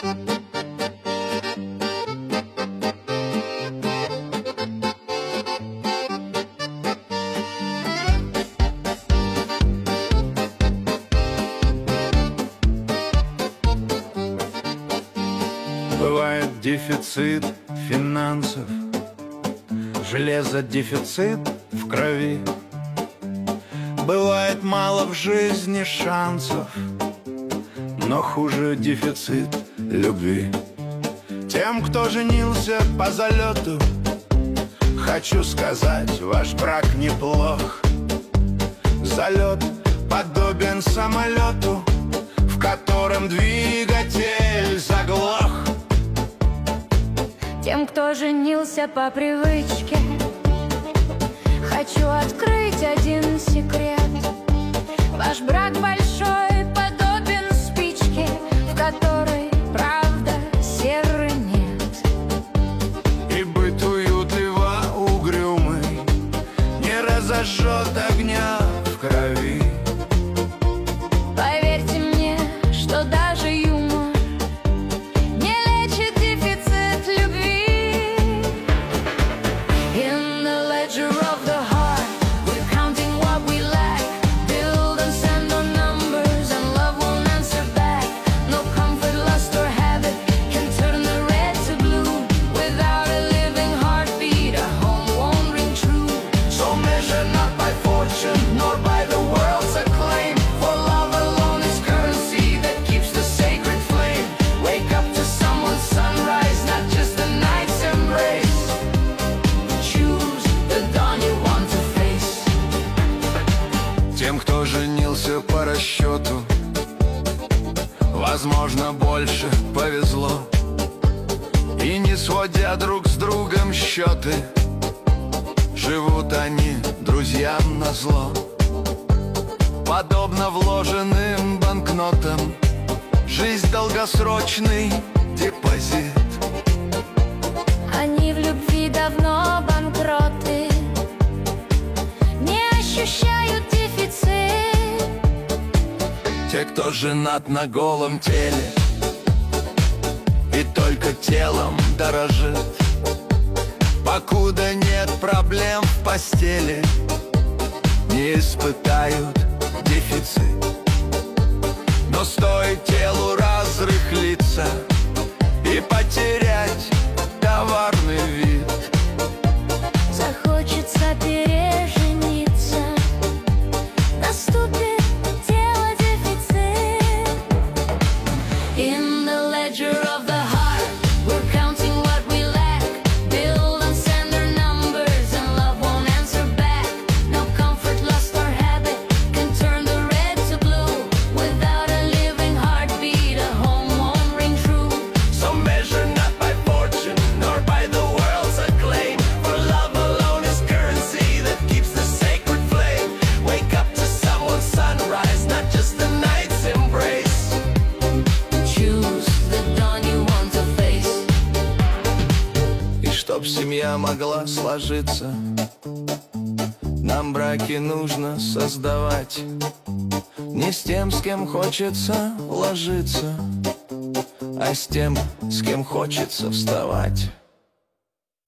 Бывает дефицит финансов, железодефицит в крови. Бывает мало в жизни шансов, но хуже дефицит любви. Тем, кто женился по залету, хочу сказать, ваш брак неплох. Залет подобен самолету, в котором двигатель заглох. Тем, кто женился по привычке, хочу открыть один секрет. Ваш брак большой подобен спичке, в которой, правда, серы нет. И быт уютливо угрюмый не разожжет огня в крови. Поверьте мне, что даже юмор не лечит дефицит любви. In the ledger of the heart, we're counting what we lack. Build and send our numbers, and love won't answer back. No comfort, lust or habit can turn the red to blue. Without a living heartbeat, a home won't ring true. So measure not by fortune, nor by the world's acclaim. For love alone is currency that keeps the sacred flame. Wake up to someone's sunrise, not just the night's embrace. Choose the dawn you want to face. Тем, кто женился по расчету, возможно, больше повезло. И не сводя друг с другом счеты, живут они друзьям назло. Подобно вложенным банкнотам, жизнь долгосрочный депозит. Они в любви давно банкроты, не ощущают дефицит. Те, кто женат на голом теле и только телом дорожит, покуда нет проблем в постели, не испытают дефицит. Но стоит телу разрыхлиться и потерять товарный вид, Захочется пережениться, наступит тело дефицит. In the ledger of the heart, we're counting what we lack. Build and send our numbers, and love won't answer back. No comfort, lust or habit can turn the red to blue. Without a living heartbeat, a home won't ring true. so measure not by fortune, nor by the world's acclaim. For love alone is currency that keeps the sacred flame. Wake up to someone's sunrise, not just the night's embrace. Choose the dawn you want to face. И чтоб семья могла сложиться, нам браки нужно создавать. Не с тем, с кем хочется ложиться, а с тем, с кем хочется вставать.